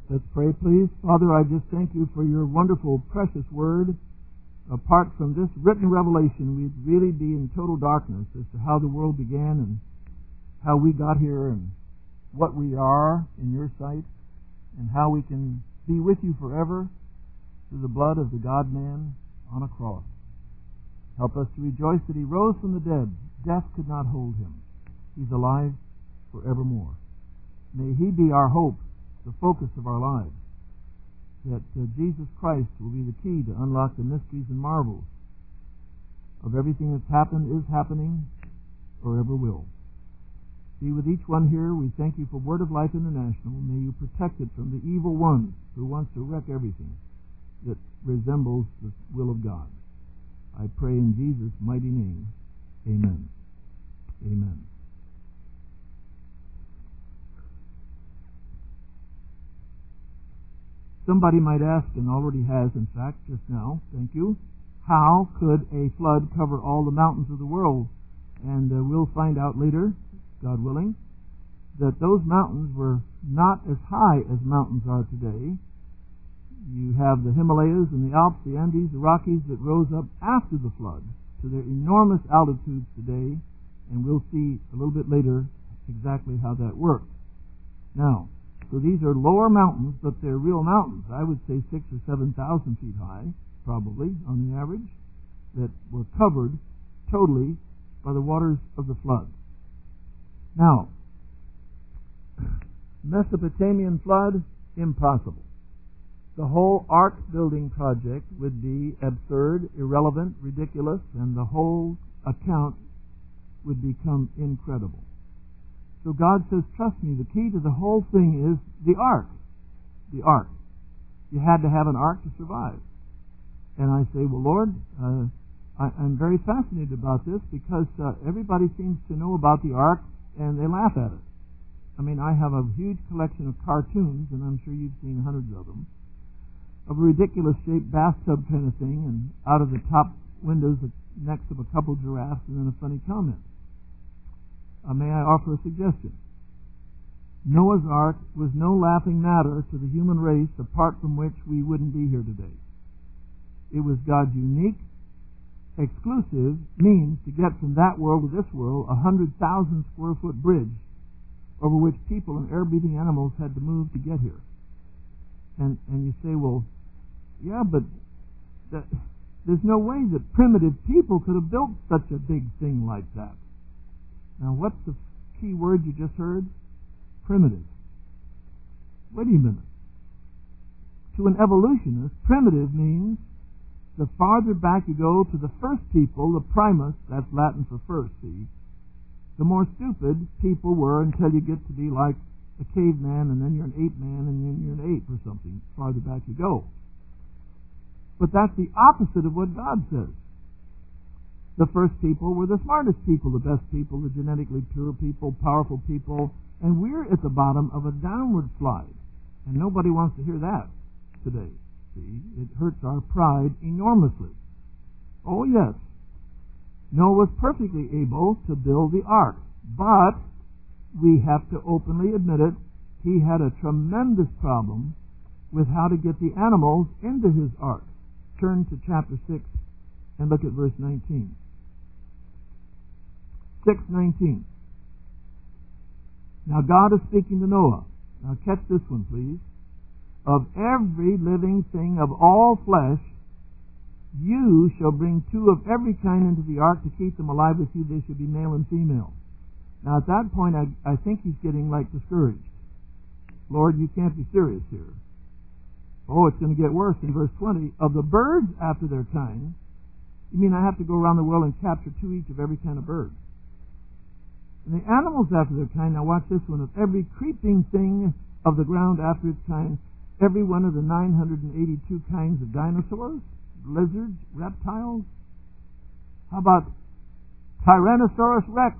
Let's pray, please. Father, I just thank you for your wonderful, precious word. Apart from this written revelation, we'd really be in total darkness as to how the world began and how we got here and what we are in your sight and how we can be with you forever through the blood of the God-man on a cross. Help us to rejoice that he rose from the dead. Death could not hold him. He's alive forevermore. May he be our hope, the focus of our lives, that Jesus Christ will be the key to unlock the mysteries and marvels of everything that's happened, is happening, or ever will. Be with each one here. We thank you for Word of Life International. May you protect it from the evil one who wants to wreck everything that resembles the will of God. I pray in Jesus' mighty name. Amen. Amen. Somebody might ask, and already has, in fact, just now, thank you, how could a flood cover all the mountains of the world? And we'll find out later, God willing, that those mountains were not as high as mountains are today. You have the Himalayas and the Alps, the Andes, the Rockies that rose up after the flood to their enormous altitudes today, and we'll see a little bit later exactly how that worked. Now, so these are lower mountains, but they're real mountains. I would say 6,000 or 7,000 feet high, probably, on the average, that were covered totally by the waters of the flood. Now, Mesopotamian flood, impossible. The whole ark building project would be absurd, irrelevant, ridiculous, and the whole account would become incredible. So God says, trust me, the key to the whole thing is the ark. The ark. You had to have an ark to survive. And I say, well, Lord, I'm very fascinated about this because everybody seems to know about the ark and they laugh at it. I mean, I have a huge collection of cartoons, and I'm sure you've seen hundreds of them, of a ridiculous-shaped bathtub kind of thing, and out of the top windows next to a couple giraffes and then a funny comment. May I offer a suggestion? Noah's Ark was no laughing matter to the human race, apart from which we wouldn't be here today. It was God's unique, exclusive means to get from that world to this world, 100,000 square foot bridge over which people and air-breathing animals had to move to get here. And you say, well, yeah, but there's no way that primitive people could have built such a big thing like that. Now, what's the key word you just heard? Primitive. Wait a minute. To an evolutionist, primitive means the farther back you go to the first people, the primus, that's Latin for first, see, the more stupid people were until you get to be like a caveman, and then you're an ape man, and then you're an ape or something, farther back you go. But that's the opposite of what God says. The first people were the smartest people, the best people, the genetically pure people, powerful people, and we're at the bottom of a downward slide. And nobody wants to hear that today. See, it hurts our pride enormously. Oh, yes. Noah was perfectly able to build the ark, but we have to openly admit it, he had a tremendous problem with how to get the animals into his ark. Turn to chapter 6 and look at verse 19. 6:19. Now God is speaking to Noah. Now catch this one, please. Of every living thing of all flesh, you shall bring 2 of every kind into the ark to keep them alive with you. They should be male and female. Now at that point, I think he's getting like discouraged. Lord, you can't be serious here. Oh, it's going to get worse in verse 20. Of the birds after their kind, you mean I have to go around the world and capture 2 each of every kind of bird? And the animals after their kind, now watch this one, of every creeping thing of the ground after its kind, every one of the 982 kinds of dinosaurs, lizards, reptiles. How about Tyrannosaurus rex?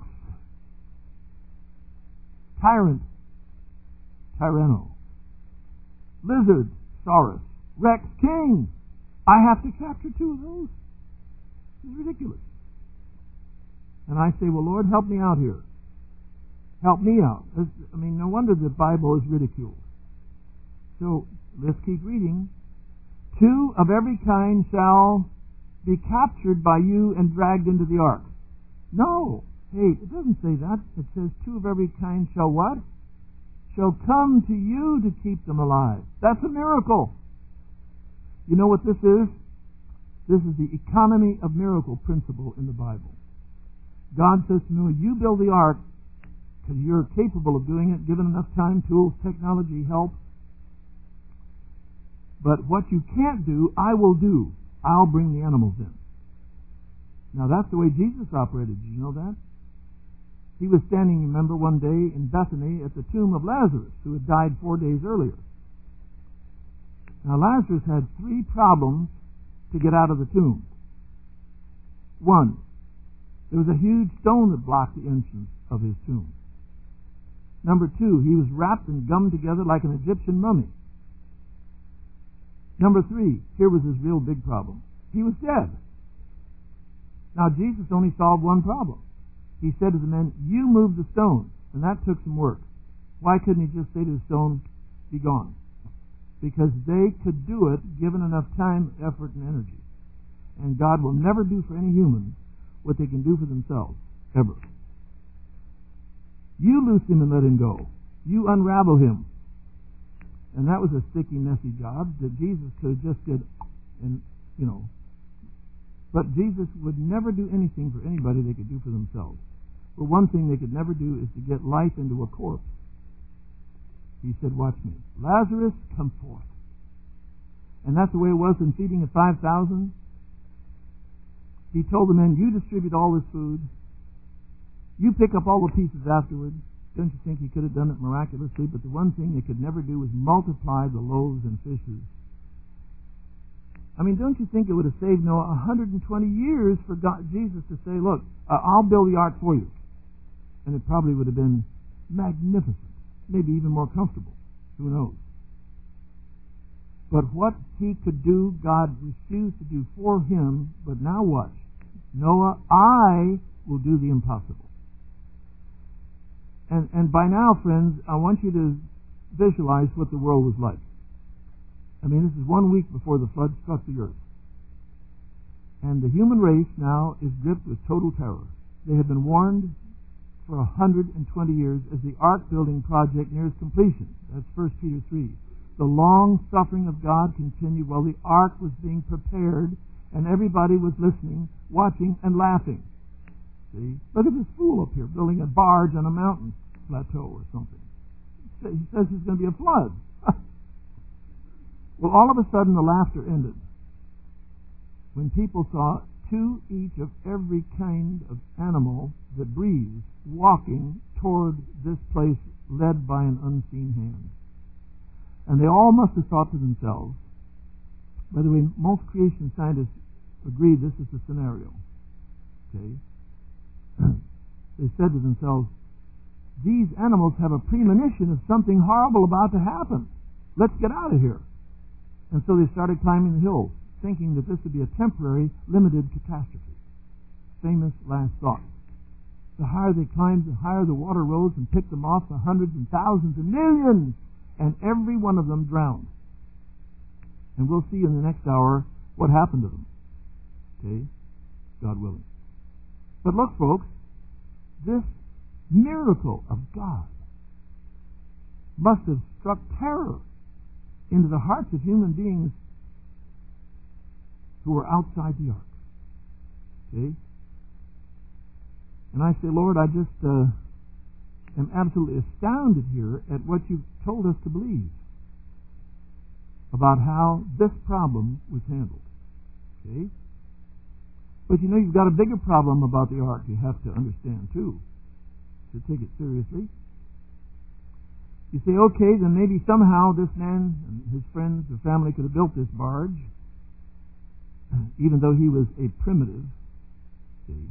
Tyrant, tyranno. Lizard, saurus. Rex, king. I have to capture 2 of those. It's ridiculous. And I say, well, Lord, help me out here. Help me out. I mean, no wonder the Bible is ridiculed. So let's keep reading. 2 of every kind shall be captured by you and dragged into the ark. No. Hey, it doesn't say that. It says 2 of every kind shall what? Shall come to you to keep them alive. That's a miracle. You know what this is? This is the economy of miracle principle in the Bible. God says to Noah, you build the ark because you're capable of doing it, given enough time, tools, technology, help. But what you can't do, I will do. I'll bring the animals in. Now that's the way Jesus operated. Did you know that? He was standing, remember, one day in Bethany at the tomb of Lazarus, who had died 4 days earlier. Now Lazarus had 3 problems to get out of the tomb. 1, there was a huge stone that blocked the entrance of his tomb. Number 2, he was wrapped and gummed together like an Egyptian mummy. Number 3, here was his real big problem. He was dead. Now Jesus only solved one problem. He said to the men, you move the stone. And that took some work. Why couldn't he just say to the stone, be gone? Because they could do it given enough time, effort, and energy. And God will never do for any human what they can do for themselves, ever. You loose him and let him go. You unravel him. And that was a sticky, messy job that Jesus could have just did, and, you know. But Jesus would never do anything for anybody they could do for themselves. But one thing they could never do is to get life into a corpse. He said, watch me. Lazarus, come forth. And that's the way it was in feeding the 5,000. He told the men, you distribute all this food. You pick up all the pieces afterwards. Don't you think he could have done it miraculously? But the one thing they could never do was multiply the loaves and fishes. I mean, don't you think it would have saved Noah 120 years for Jesus to say, look, I'll build the ark for you. And it probably would have been magnificent. Maybe even more comfortable. Who knows? But what he could do, God refused to do for him. But now watch. Noah, I will do the impossible. And by now, friends, I want you to visualize what the world was like. I mean, this is 1 week before the flood struck the earth. And the human race now is gripped with total terror. They have been warned for 120 years as the ark building project nears completion. That's 1 Peter 3. The long suffering of God continued while the ark was being prepared, and everybody was listening, watching, and laughing. See? Look at this fool up here building a barge on a mountain plateau or something. He says there's going to be a flood. Well, all of a sudden the laughter ended when people saw 2 each of every kind of animal that breathes walking toward this place led by an unseen hand. And they all must have thought to themselves, by the way, most creation scientists agree this is the scenario. Okay? They said to themselves, these animals have a premonition of something horrible about to happen. Let's get out of here. And so they started climbing the hills, thinking that this would be a temporary, limited catastrophe. Famous last thought. The higher they climbed, the higher the water rose and picked them off to hundreds and thousands and millions. And every one of them drowned. And we'll see in the next hour what happened to them. Okay? God willing. But look, folks, this miracle of God must have struck terror into the hearts of human beings who were outside the ark. Okay? And I say, Lord, I just am absolutely astounded here at what you've told us to believe about how this problem was handled. Okay? But you know, you've got a bigger problem about the ark you have to understand, too, to take it seriously. You say, okay, then maybe somehow this man and his friends or family could have built this barge, even though he was a primitive. See?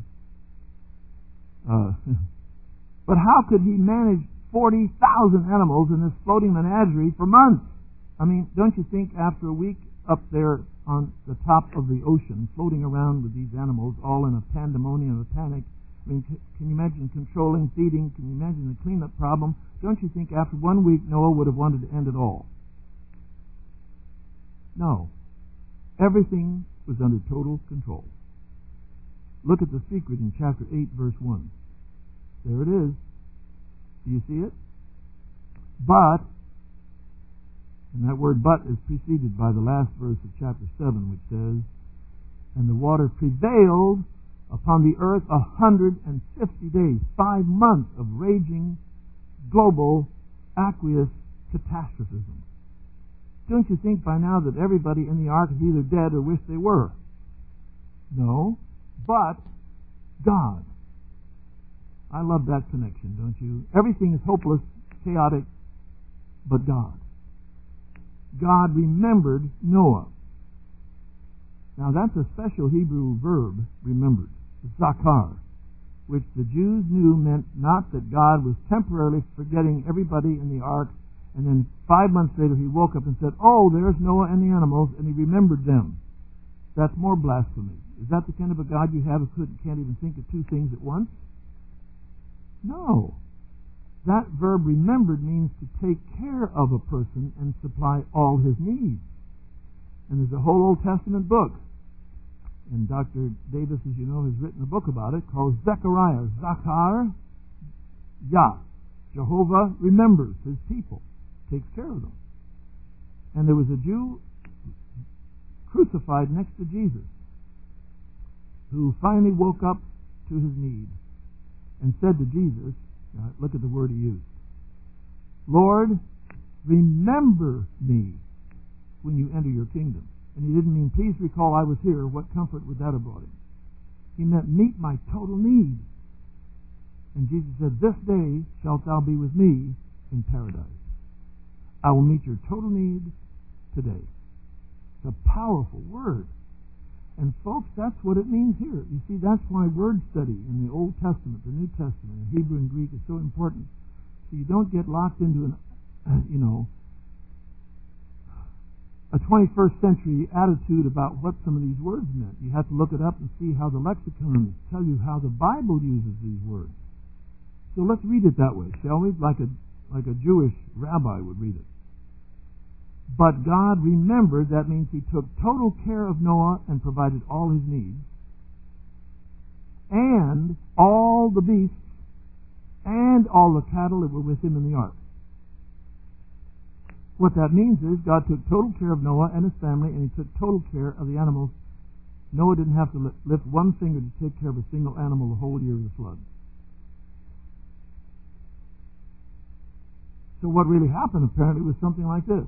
But how could he manage 40,000 animals in this floating menagerie for months? I mean, don't you think after a week up there on the top of the ocean, floating around with these animals, all in a pandemonium, a panic, I mean, can you imagine controlling, feeding? Can you imagine the cleanup problem? Don't you think after 1 week Noah would have wanted to end it all? No. Everything was under total control. Look at the secret in chapter 8, verse 1. There it is. Do you see it? But, and that word but is preceded by the last verse of chapter 7, which says, and the water prevailed upon the earth 150 days, 5 months of raging global aqueous catastrophism. Don't you think by now that everybody in the ark is either dead or wish they were? No, but God. I love that connection, don't you? Everything is hopeless, chaotic, but God. God remembered Noah. Now that's a special Hebrew verb, remembered, zakar, which the Jews knew meant not that God was temporarily forgetting everybody in the ark, and then 5 months later he woke up and said, oh, there's Noah and the animals, and he remembered them. That's more blasphemy. Is that the kind of a God you have who can't even think of two things at once? No. That verb remembered means to take care of a person and supply all his needs. And there's a whole Old Testament book. And Dr. Davis, as you know, has written a book about it called Zechariah. Zakar, Yah. Jehovah remembers his people, takes care of them. And there was a Jew crucified next to Jesus who finally woke up to his need and said to Jesus, now look at the word he used, Lord, remember me when you enter your kingdom. And he didn't mean, please recall I was here. What comfort would that have brought him? He meant, meet my total need. And Jesus said, this day shalt thou be with me in paradise. I will meet your total need today. It's a powerful word. And folks, that's what it means here. You see, that's why word study in the Old Testament, the New Testament, and Hebrew and Greek is so important. So you don't get locked into a 21st century attitude about what some of these words meant. You have to look it up and see how the lexicons tell you how the Bible uses these words. So let's read it that way, shall we? Like a Jewish rabbi would read it. But God remembered, that means he took total care of Noah and provided all his needs, and all the beasts, and all the cattle that were with him in the ark. What that means is God took total care of Noah and his family, and he took total care of the animals. Noah didn't have to lift one finger to take care of a single animal the whole year of the flood. So what really happened apparently was something like this.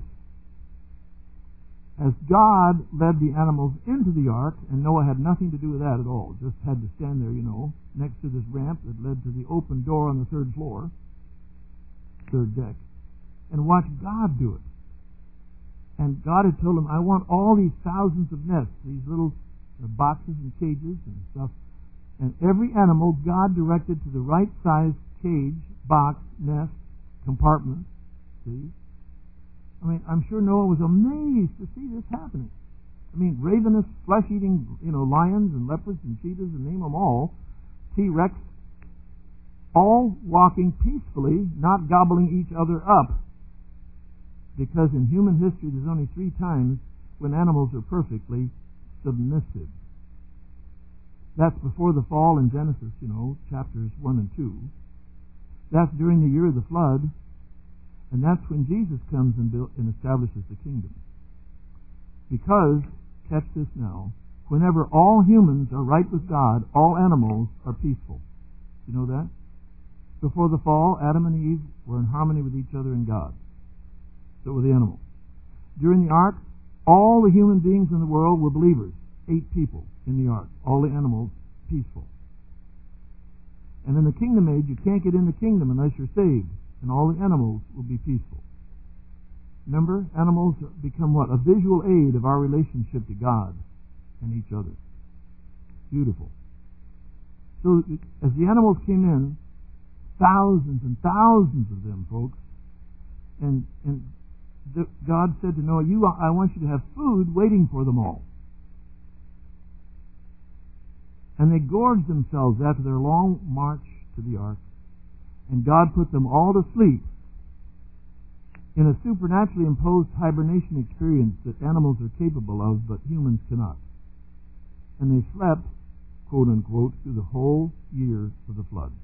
As God led the animals into the ark, and Noah had nothing to do with that at all, just had to stand there, next to this ramp that led to the open door on the third floor, third deck, and watch God do it. And God had told him, I want all these thousands of nests, these little boxes and cages and stuff, and every animal God directed to the right size cage, box, nest, compartment. See? I mean, I'm sure Noah was amazed to see this happening. I mean, ravenous, flesh-eating, lions and leopards and cheetahs, and name them all, T-Rex, all walking peacefully, not gobbling each other up. Because in human history, there's only 3 times when animals are perfectly submissive. That's before the fall in Genesis, chapters 1 and 2. That's during the year of the flood. And that's when Jesus comes and establishes the kingdom. Because, catch this now, whenever all humans are right with God, all animals are peaceful. You know that? Before the fall, Adam and Eve were in harmony with each other and God. So were the animals. During the ark, all the human beings in the world were believers. 8 people in the ark. All the animals peaceful. And in the kingdom age, you can't get in the kingdom unless you're saved. And all the animals will be peaceful. Remember, animals become what? A visual aid of our relationship to God and each other. Beautiful. So as the animals came in, thousands and thousands of them, folks, and God said to Noah, I want you to have food waiting for them all. And they gorged themselves after their long march to the ark. And God put them all to sleep. in a supernaturally imposed hibernation experience that animals are capable of, but humans cannot. And they slept, quote unquote, through the whole year of the flood.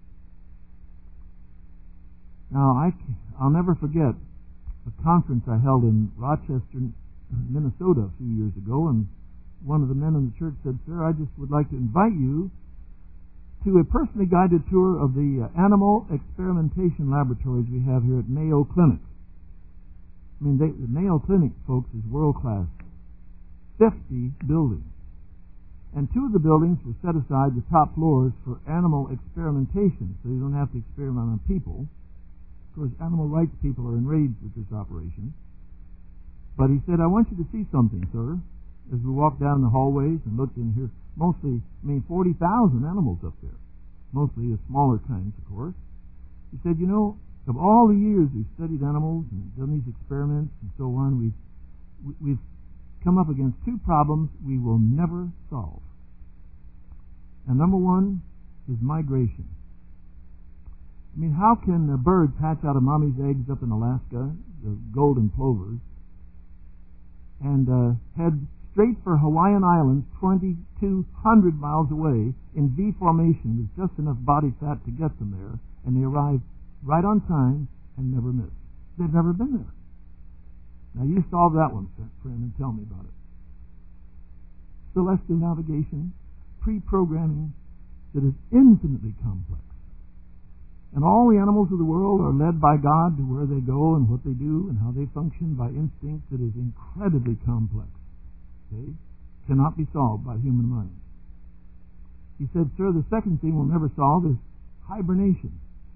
Now, I'll never forget a conference I held in Rochester, Minnesota a few years ago, and one of the men in the church said, "Sir, I just would like to invite you to a personally guided tour of the animal experimentation laboratories we have here at Mayo Clinic." I mean, the Mayo Clinic, folks, is world-class. 50 buildings. And 2 of the buildings were set aside, the top floors, for animal experimentation, so you don't have to experiment on people. Of course, animal rights people are enraged at this operation. But he said, "I want you to see something, sir." As we walked down the hallways and looked in here, 40,000 animals up there. Mostly the smaller kinds, of course. He said, "You know, of all the years we've studied animals and done these experiments and so on, we've come up against 2 problems we will never solve. And number 1 is migration. I mean, how can birds hatch out of mommy's eggs up in Alaska, the golden plovers, and head straight for Hawaiian Islands, 2,200 miles away, in V formation with just enough body fat to get them there, and they arrive right on time and never miss? They've never been there. Now you solve that one, friend, and tell me about it. Celestial navigation, pre-programming that is infinitely complex. And all the animals of the world are led by God to where they go and what they do and how they function by instinct that is incredibly complex. Okay? Cannot be solved by human mind. He said, "Sir, the second thing we'll never solve is hibernation.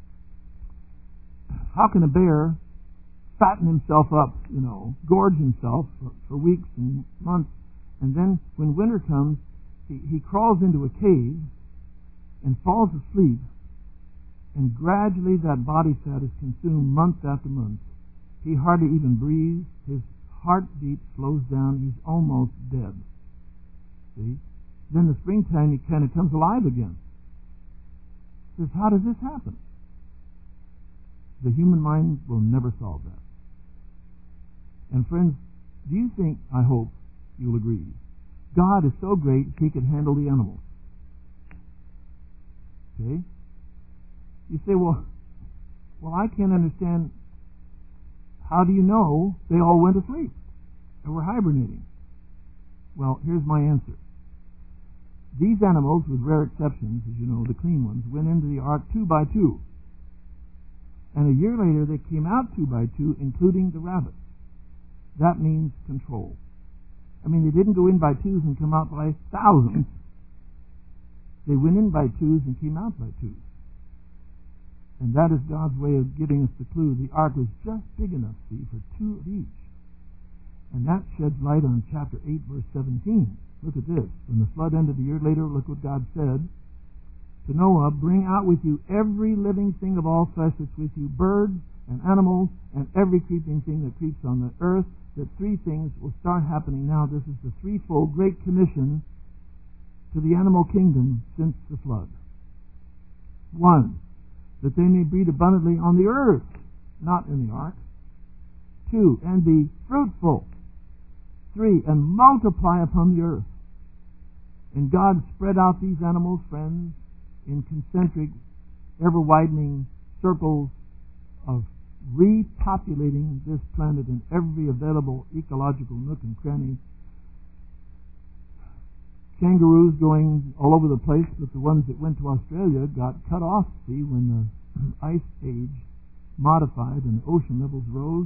How can a bear fatten himself up, gorge himself for weeks and months, and then when winter comes, he crawls into a cave and falls asleep, and gradually that body fat is consumed month after month. He hardly even breathes. His heartbeat slows down. He's almost dead. See? Then in the springtime, he kind of comes alive again." He says, "How does this happen?" The human mind will never solve that. And friends, do you think, I hope, you'll agree, God is so great He could handle the animals? Okay? You say, well, I can't understand. How do you know they all went to sleep and were hibernating? Well, here's my answer. These animals, with rare exceptions, as you know, the clean ones, went into the ark 2 by 2. And a year later, they came out 2 by 2, including the rabbits. That means control. I mean, they didn't go in by 2s and come out by thousands. They went in by 2s and came out by 2s. And that is God's way of giving us the clue. The ark was just big enough, see, for 2 of each. And that sheds light on chapter 8, verse 17. Look at this. When the flood ended a year later, look what God said to Noah, "Bring out with you every living thing of all flesh that's with you, birds and animals and every creeping thing that creeps on the earth." That 3 things will start happening now. This is the threefold Great Commission to the animal kingdom since the flood. 1, that they may breed abundantly on the earth, not in the ark. 2, and be fruitful. 3, and multiply upon the earth. And God spread out these animals, friends, in concentric, ever-widening circles of repopulating this planet in every available ecological nook and cranny. Kangaroos going all over the place, but the ones that went to Australia got cut off, see, when the ice age modified and the ocean levels rose,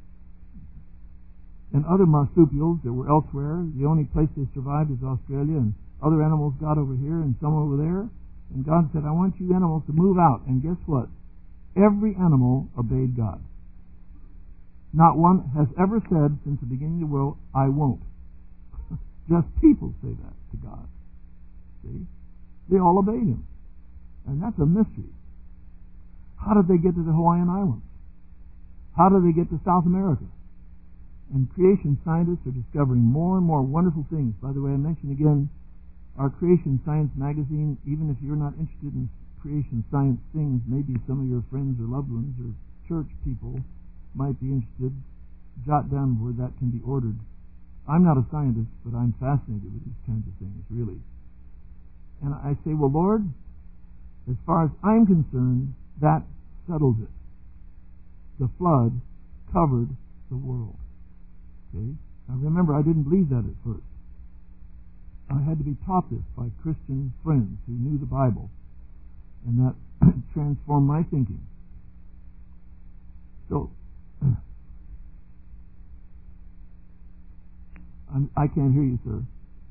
and other marsupials that were elsewhere. The only place they survived is Australia, and other animals got over here and some over there. And God said, "I want you animals to move out." And guess what? Every animal obeyed God. Not one has ever said since the beginning of the world, "I won't." Just people say that to God. See? They all obeyed Him. And that's a mystery. How did they get to the Hawaiian Islands? How did they get to South America? And creation scientists are discovering more and more wonderful things. By the way, I mention again our Creation Science magazine. Even if you're not interested in creation science things, maybe some of your friends or loved ones or church people might be interested, jot down where that can be ordered. I'm not a scientist, but I'm fascinated with these kinds of things, really. And I say, well, Lord, as far as I'm concerned, that settles it. The flood covered the world. Okay? Now remember, I didn't believe that at first. I had to be taught this by Christian friends who knew the Bible, and that transformed my thinking. So, I can't hear you, sir.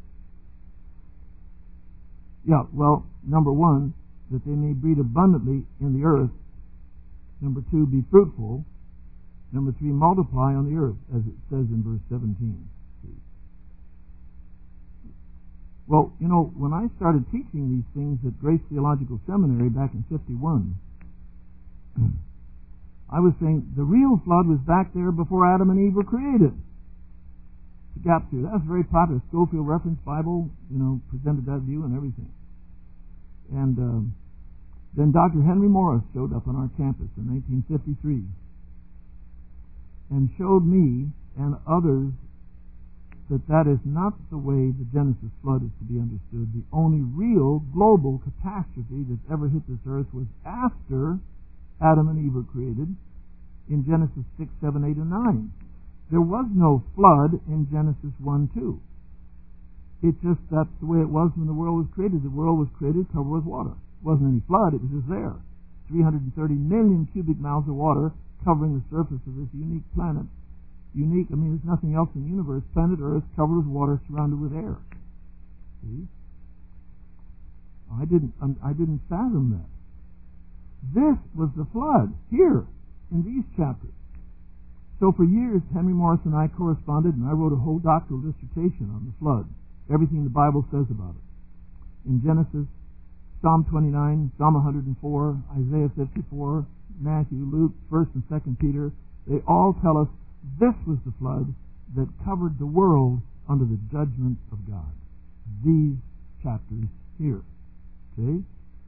Yeah, well, number one, that they may breed abundantly in the earth. Number two, be fruitful. Number three, multiply on the earth, as it says in verse 17. Well, you know, when I started teaching these things at Grace Theological Seminary back in 51, I was saying the real flood was back there before Adam and Eve were created. The gap theory. That was very popular. Schofield Reference Bible, you know, presented that view and everything. And then Dr. Henry Morris showed up on our campus in 1953 and showed me and others that is not the way the Genesis flood is to be understood. The only real global catastrophe that's ever hit this earth was after Adam and Eve were created in Genesis 6, 7, 8, and 9. There was no flood in Genesis 1, 2. It's just that's the way it was when the world was created. The world was created covered with water. It wasn't any flood, it was just there. 330 million cubic miles of water covering the surface of this unique planet. Unique, I mean, there's nothing else in the universe. Planet Earth covered with water, surrounded with air. See? I didn't fathom that. This was the flood here in these chapters. So for years, Henry Morris and I corresponded, and I wrote a whole doctoral dissertation on the flood, everything the Bible says about it. In Genesis, Psalm 29, Psalm 104, Isaiah 54, Matthew, Luke, 1st and 2nd Peter, they all tell us this was the flood that covered the world under the judgment of God. These chapters here. Okay?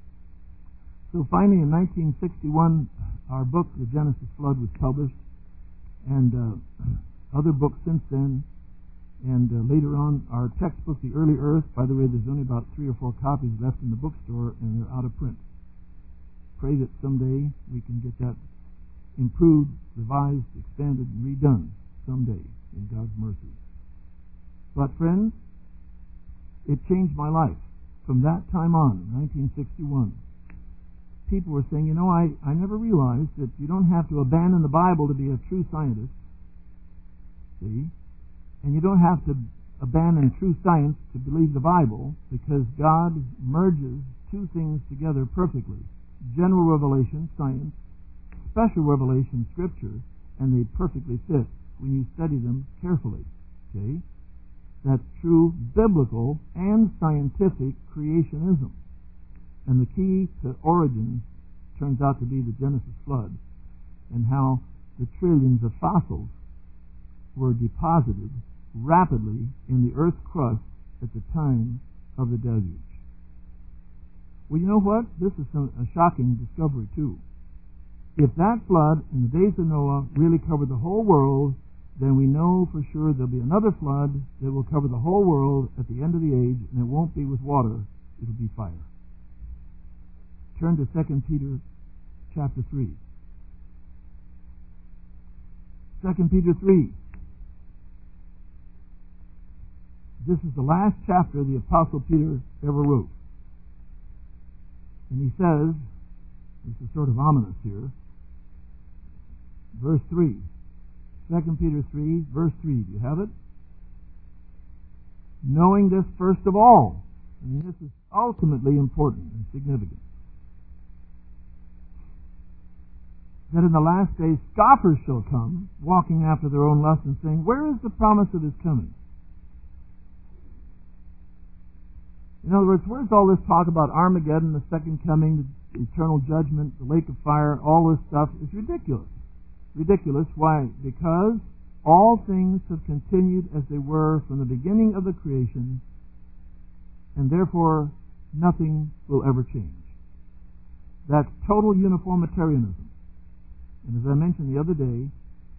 So finally in 1961, our book, The Genesis Flood, was published, and other books since then, and later on our textbook, The Early Earth. By the way, there's only about 3 or 4 copies left in the bookstore, and they're out of print. Pray that someday we can get that improved, revised, expanded, and redone someday in God's mercy. But friends, it changed my life. From that time on, 1961, people were saying, you know, I never realized that you don't have to abandon the Bible to be a true scientist. See? And you don't have to abandon true science to believe the Bible, because God merges two things together perfectly. General revelation, science, special revelation, Scripture, and they perfectly fit when you study them carefully. Okay? That's true biblical and scientific creationism. And the key to origins turns out to be the Genesis flood, and how the trillions of fossils were deposited rapidly in the earth's crust at the time of the deluge. Well, you know what? This is a shocking discovery, too. If that flood in the days of Noah really covered the whole world, then we know for sure there'll be another flood that will cover the whole world at the end of the age, and it won't be with water, it'll be fire. Turn to 2 Peter chapter 3. 2 Peter 3. This is the last chapter the Apostle Peter ever wrote. And he says, this is sort of ominous here, verse 3. 2 Peter 3, verse 3. Do you have it? Knowing this first of all. I mean, this is ultimately important and significant. That in the last days scoffers shall come, walking after their own lusts, and saying, where is the promise of his coming? In other words, where's all this talk about Armageddon, the second coming, the eternal judgment, the lake of fire, all this stuff is ridiculous. Ridiculous. Why? Because all things have continued as they were from the beginning of the creation, and therefore nothing will ever change. That's total uniformitarianism. And as I mentioned the other day,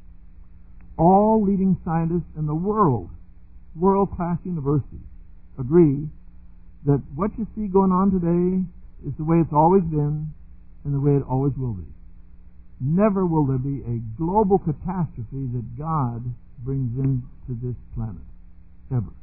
All leading scientists in the world, world-class universities, agree that what you see going on today is the way it's always been and the way it always will be. Never will there be a global catastrophe that God brings into this planet. Ever.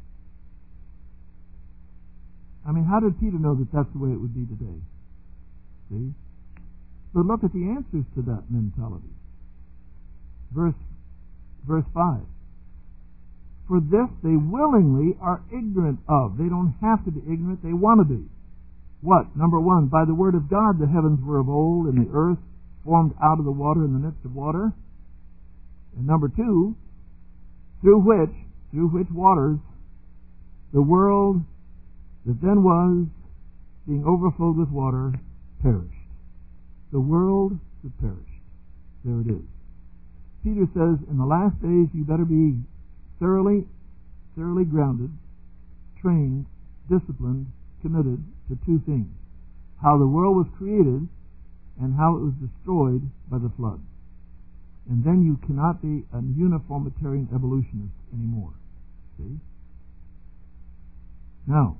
I mean, how did Peter know that that's the way it would be today? See? But look at the answers to that mentality. Verse 5. For this they willingly are ignorant of. They don't have to be ignorant, they want to be. What? Number one, by the word of God the heavens were of old, and the earth formed out of the water in the midst of water. And number two, through which waters the world that then was, being overflowed with water, perished. The world that perished. There it is. Peter says, in the last days you better be thoroughly grounded, trained, disciplined, committed to two things. How the world was created and how it was destroyed by the flood. And then you cannot be a uniformitarian evolutionist anymore. See? Now,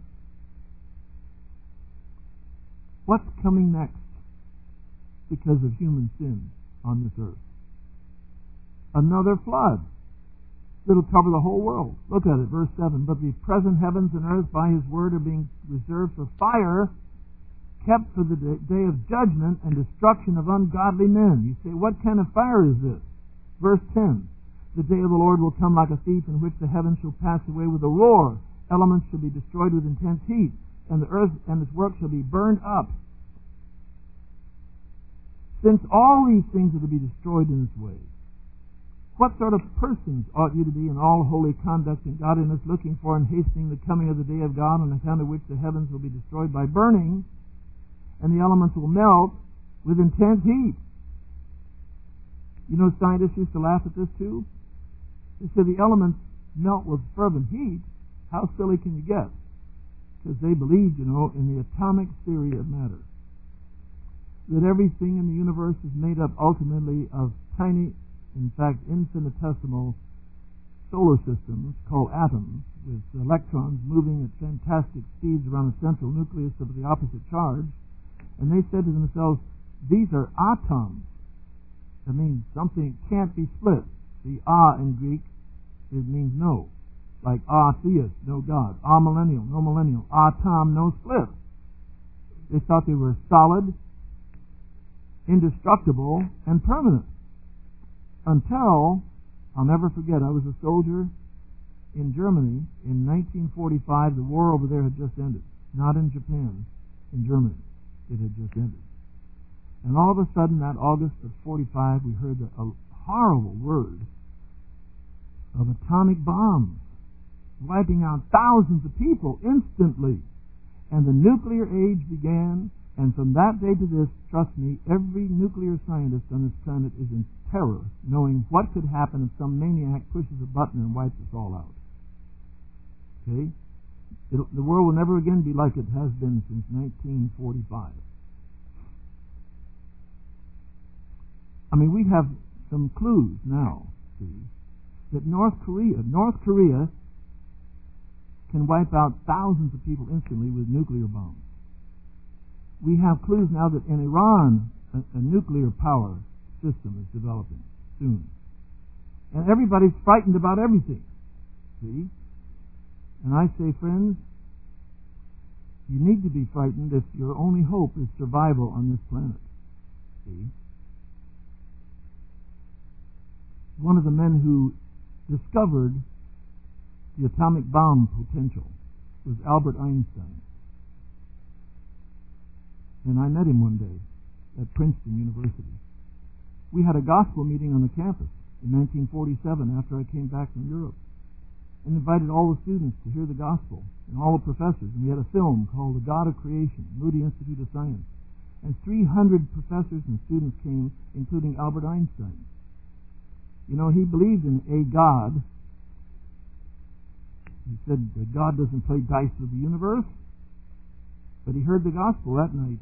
what's coming next because of human sin on this earth? Another flood. It'll cover the whole world. Look at it, verse 7. But the present heavens and earth by His word are being reserved for fire, kept for the day of judgment and destruction of ungodly men. You say, what kind of fire is this? Verse 10. The day of the Lord will come like a thief, in which the heavens shall pass away with a roar. Elements shall be destroyed with intense heat, and the earth and its work shall be burned up. Since all these things are to be destroyed in this way, what sort of persons ought you to be in all holy conduct and godliness, looking for and hastening the coming of the day of God, on account of which the heavens will be destroyed by burning, and the elements will melt with intense heat? You know, scientists used to laugh at this too. They said the elements melt with fervent heat. How silly can you get? Because they believed, you know, in the atomic theory of matter. That everything in the universe is made up ultimately of tiny, in fact, infinitesimal solar systems called atoms, with electrons moving at fantastic speeds around a central nucleus of the opposite charge. And they said to themselves, these are atoms. That means something can't be split. The in Greek, it means no. Like theist, no God. Millennial, no millennial. Atom, no split. They thought they were solid, indestructible, and permanent. Until, I'll never forget, I was a soldier in Germany in 1945. The war over there had just ended. Not in Japan, in Germany. It had just ended. And all of a sudden, that August of 45, we heard a horrible word of atomic bombs wiping out thousands of people instantly. And the nuclear age began, and from that day to this, trust me, every nuclear scientist on this planet is in terror, knowing what could happen if some maniac pushes a button and wipes us all out. Okay? The world will never again be like it has been since 1945. I mean, we have some clues now, see, that North Korea can wipe out thousands of people instantly with nuclear bombs. We have clues now that in Iran, a nuclear power system is developing soon. And everybody's frightened about everything. See? And I say, friends, you need to be frightened if your only hope is survival on this planet. See? One of the men who discovered the atomic bomb potential was Albert Einstein. And I met him one day at Princeton University. We had a gospel meeting on the campus in 1947 after I came back from Europe, and invited all the students to hear the gospel and all the professors. And we had a film called The God of Creation, Moody Institute of Science. And 300 professors and students came, including Albert Einstein. You know, he believed in a God. He said that God doesn't play dice with the universe. But he heard the gospel that night.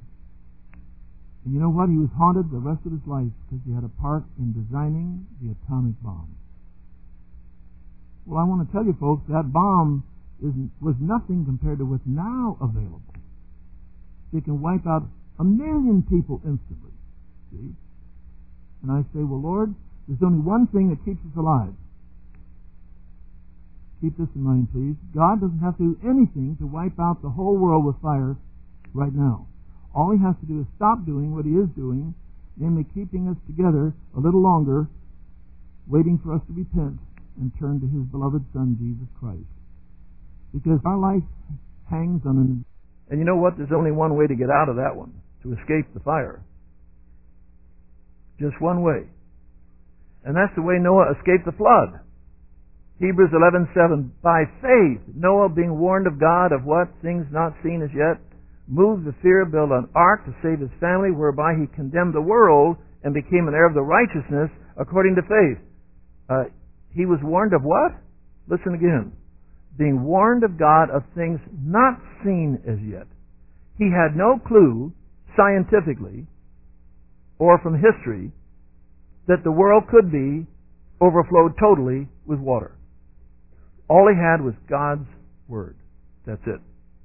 And you know what? He was haunted the rest of his life because he had a part in designing the atomic bomb. Well, I want to tell you folks, that bomb was nothing compared to what's now available. It can wipe out 1 million people instantly. See? And I say, well, Lord, there's only one thing that keeps us alive. Keep this in mind, please. God doesn't have to do anything to wipe out the whole world with fire right now. All He has to do is stop doing what He is doing, namely keeping us together a little longer, waiting for us to repent and turn to His beloved Son, Jesus Christ. Because our life hangs on an... And you know what? There's only one way to get out of that one, to escape the fire. Just one way. And that's the way Noah escaped the flood. Hebrews 11:7. By faith, Noah, being warned of God of what? Things not seen as yet, moved the fear, built an ark to save his family, whereby he condemned the world and became an heir of the righteousness according to faith. He was warned of what? Listen again. Being warned of God of things not seen as yet. He had no clue, scientifically, or from history, that the world could be overflowed totally with water. All he had was God's Word. That's it.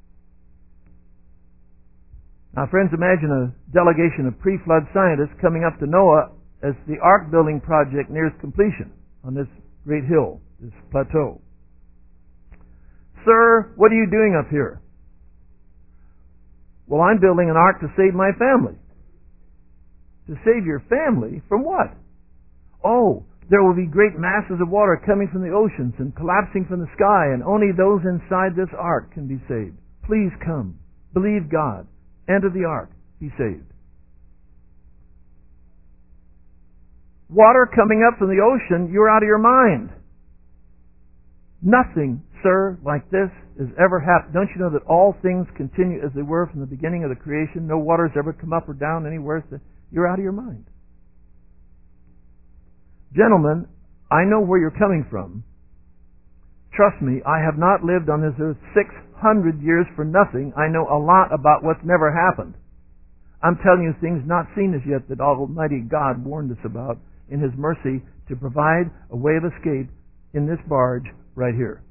Now, friends, imagine a delegation of pre-flood scientists coming up to Noah as the ark building project nears completion on this great hill, this plateau. Sir, what are you doing up here? Well, I'm building an ark to save my family. To save your family? From what? Oh, there will be great masses of water coming from the oceans and collapsing from the sky, and only those inside this ark can be saved. Please come. Believe God. Enter the ark. Be saved. Water coming up from the ocean, you're out of your mind. Nothing, sir, like this has ever happened. Don't you know that all things continue as they were from the beginning of the creation? No water's ever come up or down anywhere. You're out of your mind. Gentlemen, I know where you're coming from. Trust me, I have not lived on this earth 600 years for nothing. I know a lot about what's never happened. I'm telling you things not seen as yet that Almighty God warned us about in His mercy to provide a way of escape in this barge right here.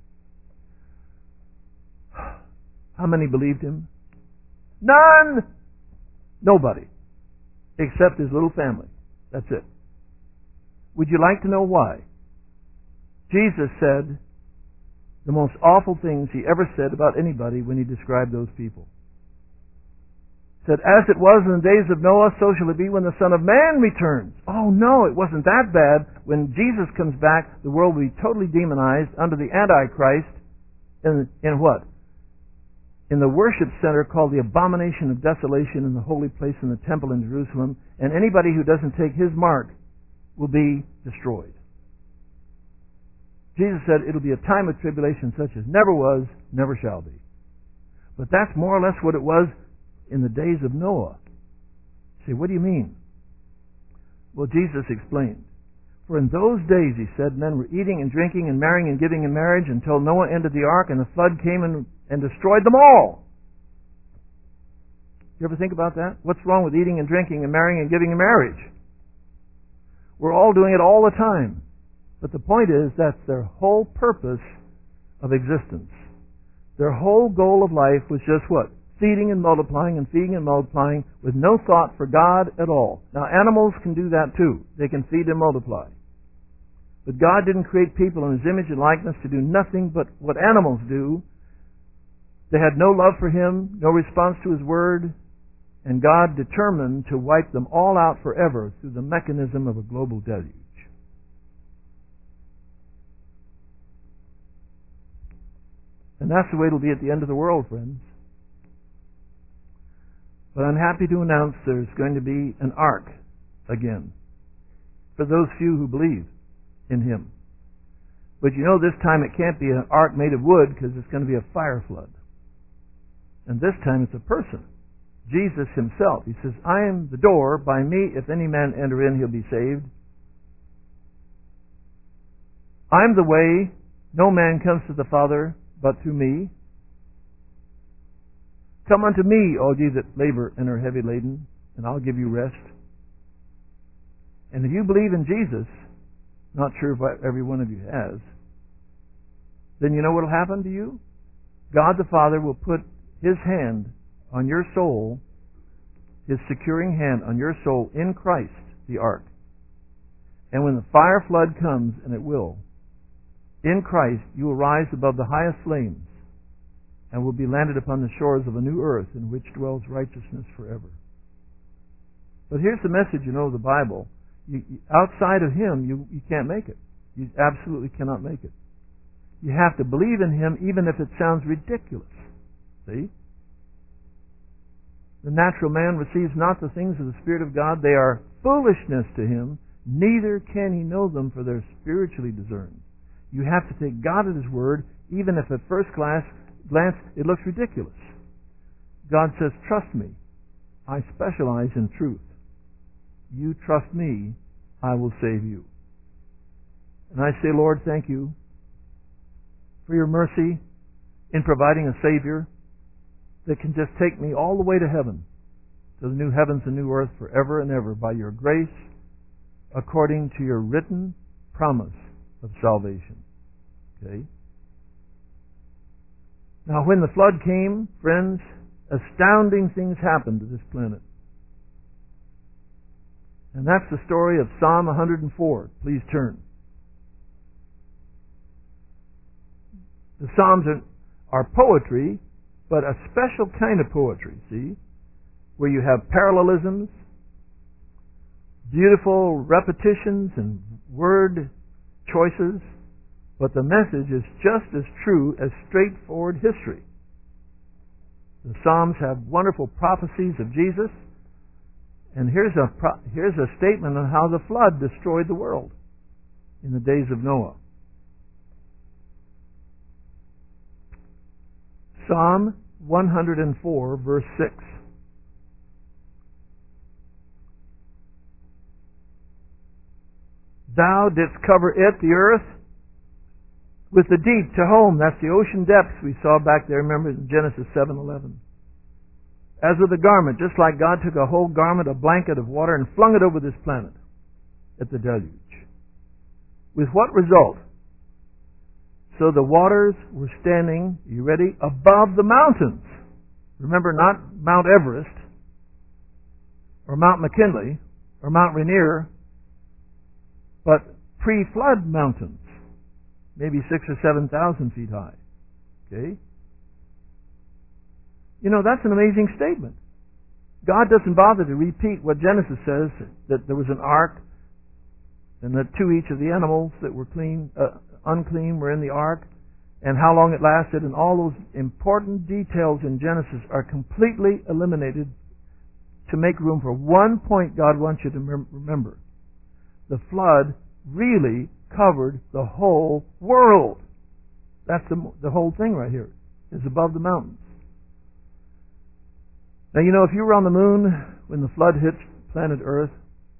How many believed Him? None! Nobody. Except his little family. That's it. Would you like to know why? Jesus said the most awful things He ever said about anybody when He described those people. He said, as it was in the days of Noah, so shall it be when the Son of Man returns. Oh no, it wasn't that bad. When Jesus comes back, the world will be totally demonized under the Antichrist in what? In the worship center called the Abomination of Desolation in the holy place in the temple in Jerusalem, and anybody who doesn't take His mark will be destroyed. Jesus said it'll be a time of tribulation such as never was, never shall be. But that's more or less what it was in the days of Noah. You say, what do you mean? Well, Jesus explained. For in those days, He said, men were eating and drinking and marrying and giving in marriage until Noah entered the ark and the flood came and destroyed them all. You ever think about that? What's wrong with eating and drinking and marrying and giving in marriage? We're all doing it all the time. But the point is, that's their whole purpose of existence. Their whole goal of life was just what? Feeding and multiplying and feeding and multiplying with no thought for God at all. Now, animals can do that too. They can feed and multiply. But God didn't create people in His image and likeness to do nothing but what animals do. They had no love for Him, no response to His Word, and God determined to wipe them all out forever through the mechanism of a global deluge. And that's the way it'll be at the end of the world, friends. But I'm happy to announce there's going to be an ark again for those few who believe in Him. But you know, this time it can't be an ark made of wood because it's going to be a fire flood. And this time it's a person. Jesus Himself. He says, I am the door. By me, if any man enter in, he'll be saved. I'm the way. No man comes to the Father but through me. Come unto me, all ye that labor and are heavy laden, and I'll give you rest. And if you believe in Jesus, not sure if every one of you has, then you know what will happen to you? God the Father will put His hand on your soul, His securing hand on your soul in Christ, the ark. And when the fire flood comes, and it will, in Christ you will rise above the highest flames and will be landed upon the shores of a new earth in which dwells righteousness forever. But here's the message, of the Bible. Outside of Him, you can't make it. You absolutely cannot make it. You have to believe in Him even if it sounds ridiculous. See? The natural man receives not the things of the Spirit of God. They are foolishness to him. Neither can he know them, for they're spiritually discerned. You have to take God at His word, even if at first glance it looks ridiculous. God says, trust me. I specialize in truth. You trust me, I will save you. And I say, Lord, thank you for your mercy in providing a Savior that can just take me all the way to heaven, to the new heavens and new earth forever and ever by your grace, according to your written promise of salvation. Okay? Now, when the flood came, friends, astounding things happened to this planet. And that's the story of Psalm 104. Please turn. The Psalms are poetry, but a special kind of poetry, see? Where you have parallelisms, beautiful repetitions and word choices, but the message is just as true as straightforward history. The Psalms have wonderful prophecies of Jesus, and here's a statement on how the flood destroyed the world in the days of Noah. Psalm 104, verse 6. Thou didst cover it, the earth, with the deep to home. That's the ocean depths we saw back there, remember, in Genesis 7:11. As with a garment, just like God took a whole garment, a blanket of water, and flung it over this planet at the deluge. With what result? So the waters were standing, you ready, above the mountains. Remember, not Mount Everest, or Mount McKinley, or Mount Rainier, but pre-flood mountains, maybe 6,000 or 7,000 feet high. Okay? That's an amazing statement. God doesn't bother to repeat what Genesis says, that there was an ark, and that each of the animals that were unclean were in the ark, and how long it lasted, and all those important details in Genesis are completely eliminated to make room for one point God wants you to remember. The flood really covered the whole world. That's the whole thing right here, is above the mountains. Now, if you were on the moon when the flood hit planet Earth,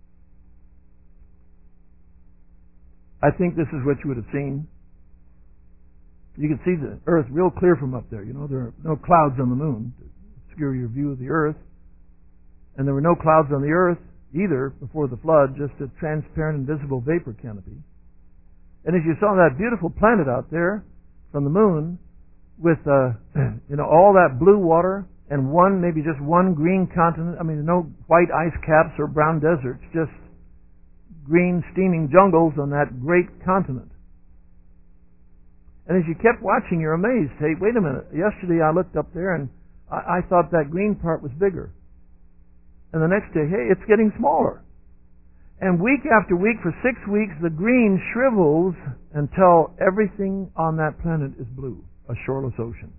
I think this is what you would have seen. You can see the Earth real clear from up there. There are no clouds on the moon to obscure your view of the Earth. And there were no clouds on the Earth either before the flood, just a transparent, invisible vapor canopy. And as you saw that beautiful planet out there from the moon with, all that blue water and maybe just one green continent, no white ice caps or brown deserts, just green steaming jungles on that great continent. And as you kept watching, you're amazed. Hey, wait a minute. Yesterday I looked up there and I thought that green part was bigger. And the next day, hey, it's getting smaller. And week after week, for 6 weeks, the green shrivels until everything on that planet is blue, a shoreless ocean.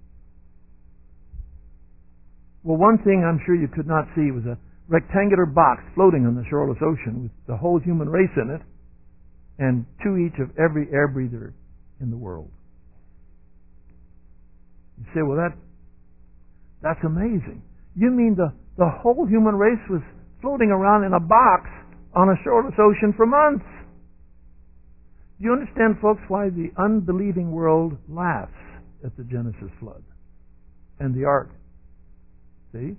Well, one thing I'm sure you could not see was a rectangular box floating on the shoreless ocean with the whole human race in it and each of every air breather in the world. You say, well, that's amazing. You mean the whole human race was floating around in a box on a shoreless ocean for months? Do you understand, folks, why the unbelieving world laughs at the Genesis flood and the ark? See?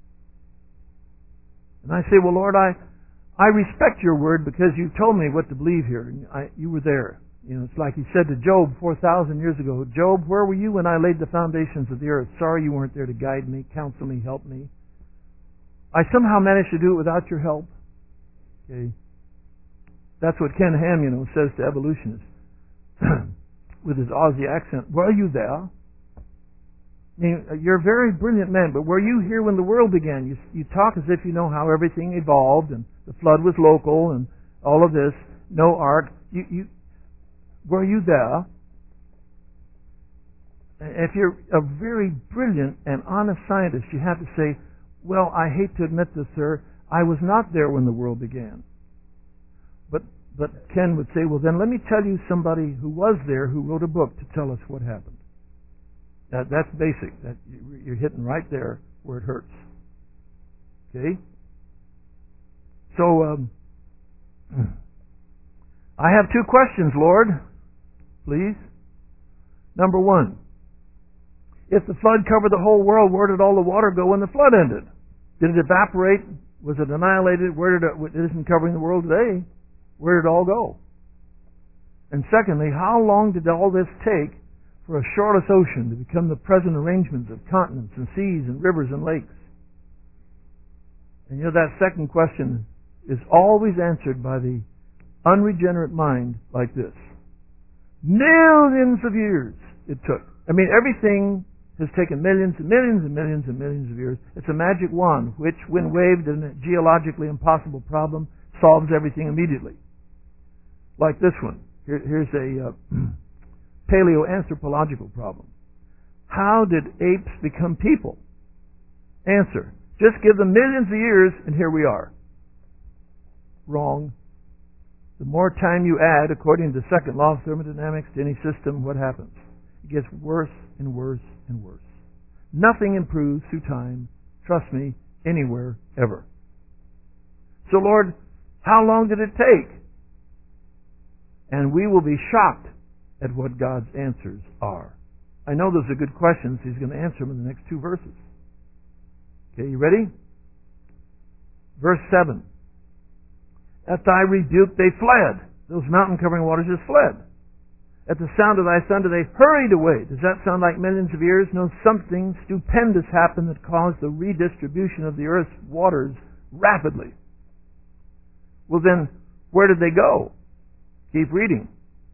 And I say, well, Lord, I respect your word because you told me what to believe here. You were there. You know, it's like he said to Job 4,000 years ago, Job, where were you when I laid the foundations of the earth? Sorry you weren't there to guide me, counsel me, help me. I somehow managed to do it without your help. Okay. That's what Ken Ham, you know, says to evolutionists with his Aussie accent. Were you there? I mean, you're a very brilliant man, but were you here when the world began? You talk as if you know how everything evolved, and the flood was local, and all of this. No ark. Were you there? If you're a very brilliant and honest scientist, you have to say, well, I hate to admit this, sir, I was not there when the world began. But Ken would say, well, then let me tell you somebody who was there who wrote a book to tell us what happened. That's basic. You're hitting right there where it hurts. Okay? So, I have two questions, Lord. Please. Number one, if the flood covered the whole world, where did all the water go when the flood ended? Did it evaporate? Was it annihilated? It isn't covering the world today. Where did it all go? And secondly, how long did all this take for a shoreless ocean to become the present arrangements of continents and seas and rivers and lakes? And you know, that second question is always answered by the unregenerate mind like this. Millions of years it took. I mean, everything has taken millions and millions and millions and millions of years. It's a magic wand which, when waved in a geologically impossible problem, solves everything immediately. Like this one. Here's a paleoanthropological problem. How did apes become people? Answer. Just give them millions of years and here we are. Wrong. The more time you add, according to the second law of thermodynamics, to any system, what happens? It gets worse and worse and worse. Nothing improves through time, trust me, anywhere, ever. So Lord, how long did it take? And we will be shocked at what God's answers are. I know those are good questions. He's going to answer them in the next two verses. Okay, you ready? Verse 7. At thy rebuke they fled. Those mountain-covering waters just fled. At the sound of thy thunder they hurried away. Does that sound like millions of years? No, something stupendous happened that caused the redistribution of the earth's waters rapidly. Well then, where did they go? Keep reading.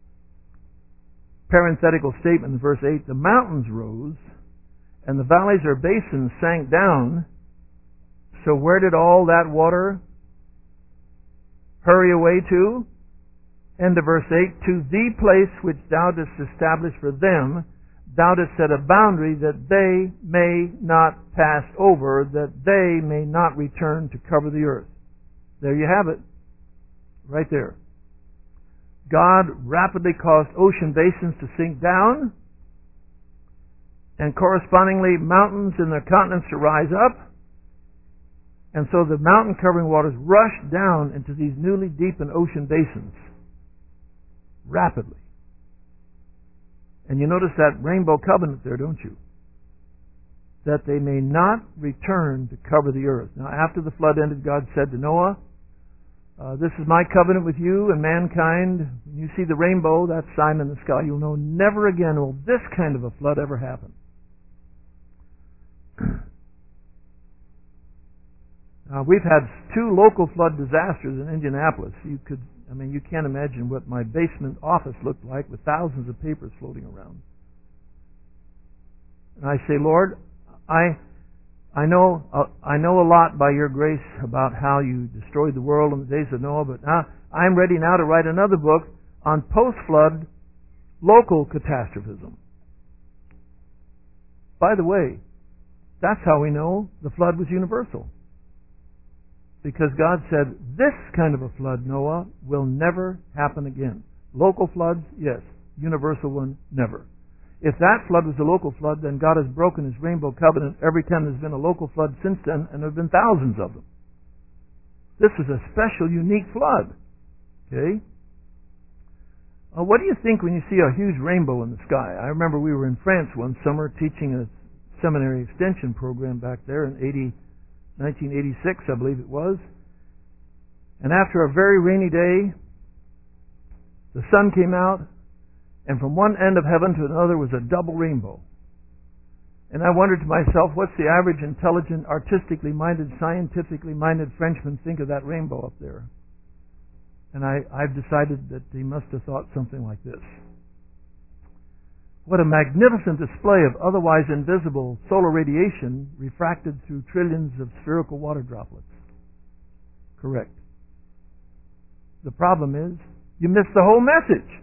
Parenthetical statement in verse 8. The mountains rose, and the valleys or basins sank down. So where did all that water hurry away to? End of verse 8. To the place which thou didst establish for them, thou didst set a boundary that they may not pass over, that they may not return to cover the earth. There you have it. Right there. God rapidly caused ocean basins to sink down, and correspondingly mountains and their continents to rise up. And so the mountain-covering waters rushed down into these newly deepened ocean basins rapidly. And you notice that rainbow covenant there, don't you? That they may not return to cover the earth. Now, after the flood ended, God said to Noah, this is my covenant with you and mankind. When you see the rainbow, that sign in the sky, you'll know never again will this kind of a flood ever happen. We've had two local flood disasters in Indianapolis. You can't imagine what my basement office looked like with thousands of papers floating around. And I say, Lord, I know a lot by your grace about how you destroyed the world in the days of Noah, but now I'm ready now to write another book on post-flood local catastrophism. By the way, that's how we know the flood was universal. Because God said, this kind of a flood, Noah, will never happen again. Local floods, yes. Universal one, never. If that flood was a local flood, then God has broken His rainbow covenant every time there's been a local flood since then, and there have been thousands of them. This is a special, unique flood. Okay? What do you think when you see a huge rainbow in the sky? I remember we were in France one summer teaching a seminary extension program back there in 1986, I believe it was. And after a very rainy day, the sun came out, And from one end of heaven to another was a double rainbow. And I wondered to myself, what's the average intelligent, artistically minded, scientifically minded Frenchman think of that rainbow up there? And I've decided that he must have thought something like this. What a magnificent display of otherwise invisible solar radiation refracted through trillions of spherical water droplets. Correct. The problem is, you missed the whole message.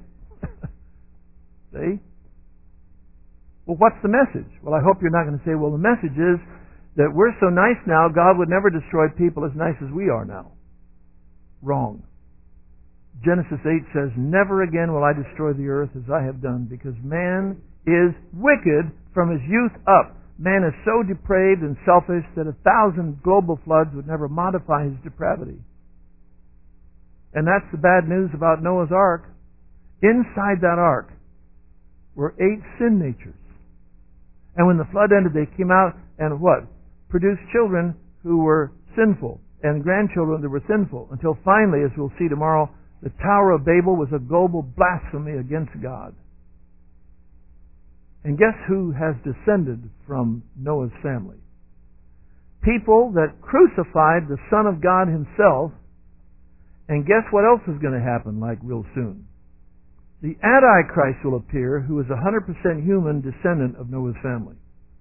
See? Well, what's the message? Well, I hope you're not going to say, well, the message is that we're so nice now, God would never destroy people as nice as we are now. Wrong. Genesis 8 says, never again will I destroy the earth as I have done, because man is wicked from his youth up. Man is so depraved and selfish that 1,000 global floods would never modify his depravity. And that's the bad news about Noah's Ark. Inside that ark were 8 sin natures. And when the flood ended, they came out and what? Produced children who were sinful and grandchildren that were sinful, until finally, as we'll see tomorrow, the Tower of Babel was a global blasphemy against God. And guess who has descended from Noah's family? People that crucified the Son of God himself. And guess what else is going to happen like real soon? The Antichrist will appear, who is a 100% human descendant of Noah's family.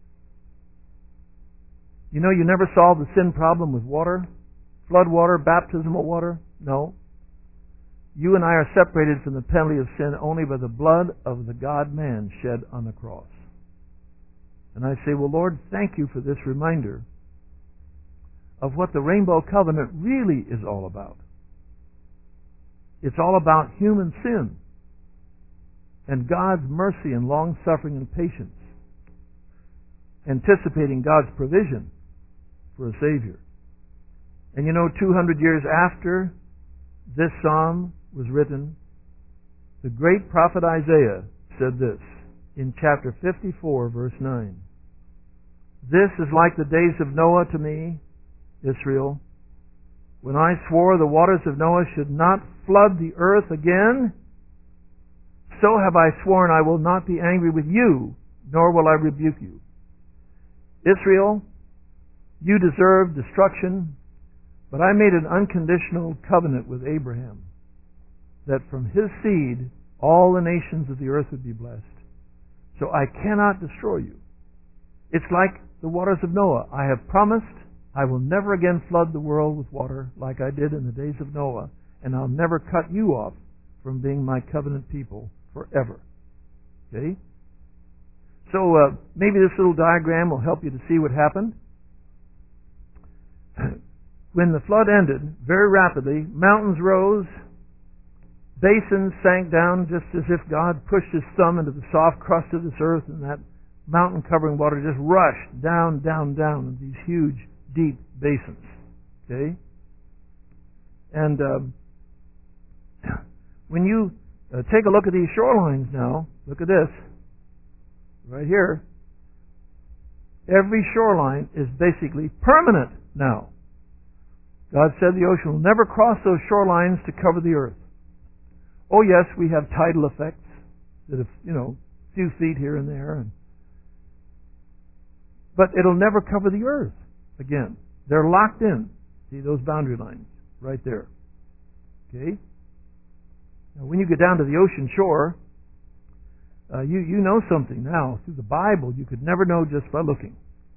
You know, you never solved the sin problem with water, flood water, baptismal water. No. You and I are separated from the penalty of sin only by the blood of the God-man shed on the cross. And I say, well, Lord, thank you for this reminder of what the Rainbow Covenant really is all about. It's all about human sin and God's mercy and long-suffering and patience, anticipating God's provision for a Savior. And you know, 200 years after this psalm was written, the great prophet Isaiah said this in chapter 54, verse 9. This is like the days of Noah to me, Israel, when I swore the waters of Noah should not flood the earth again. So have I sworn I will not be angry with you, nor will I rebuke you. Israel, you deserve destruction, but I made an unconditional covenant with Abraham that from his seed all the nations of the earth would be blessed. So I cannot destroy you. It's like the waters of Noah. I have promised I will never again flood the world with water like I did in the days of Noah, and I'll never cut you off from being my covenant people forever. Okay? So maybe this little diagram will help you to see what happened. When the flood ended, very rapidly, mountains rose, basins sank down just as if God pushed his thumb into the soft crust of this earth, and that mountain-covering water just rushed down, down, down in these huge, deep basins. Okay? And when you take a look at these shorelines now, look at this, right here. Every shoreline is basically permanent now. God said the ocean will never cross those shorelines to cover the earth. Oh yes, we have tidal effects that have, a few feet here and there. But it'll never cover the earth again. They're locked in. See those boundary lines right there. Okay? Now when you get down to the ocean shore, you know something now. Through the Bible, you could never know just by looking.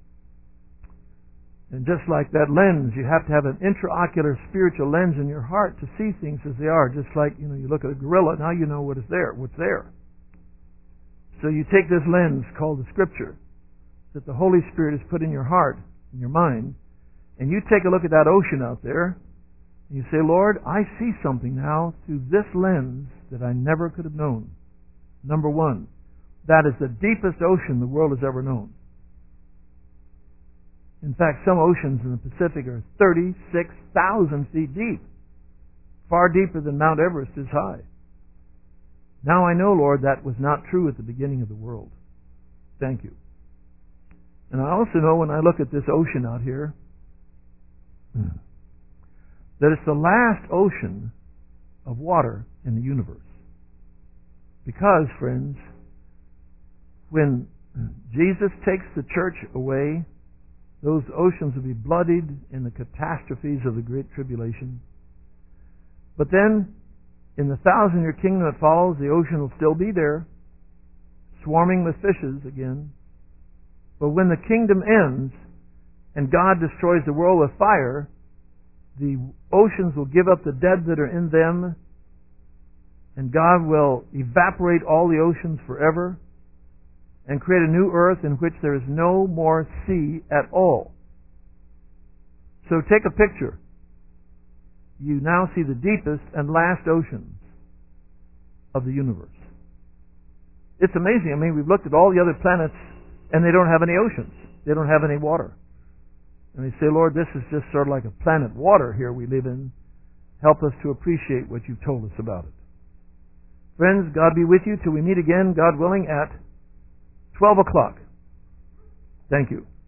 And just like that lens, you have to have an intraocular spiritual lens in your heart to see things as they are. Just like, you look at a gorilla, now you know what's there. So you take this lens called the Scripture that the Holy Spirit has put in your heart, in your mind, and you take a look at that ocean out there, and you say, Lord, I see something now through this lens that I never could have known. Number one, that is the deepest ocean the world has ever known. In fact, some oceans in the Pacific are 36,000 feet deep, far deeper than Mount Everest is high. Now I know, Lord, that was not true at the beginning of the world. Thank you. And I also know when I look at this ocean out here, that it's the last ocean of water in the universe. Because, friends, when Jesus takes the church away, those oceans will be bloodied in the catastrophes of the Great Tribulation. But then, in the 1,000-year kingdom that follows, the ocean will still be there, swarming with fishes again. But when the kingdom ends, and God destroys the world with fire, the oceans will give up the dead that are in them, and God will evaporate all the oceans forever, and create a new earth in which there is no more sea at all. So take a picture. You now see the deepest and last oceans of the universe. It's amazing. I mean, we've looked at all the other planets, and they don't have any oceans. They don't have any water. And they say, Lord, this is just sort of like a planet water here we live in. Help us to appreciate what you've told us about it. Friends, God be with you till we meet again, God willing, at 12 o'clock. Thank you.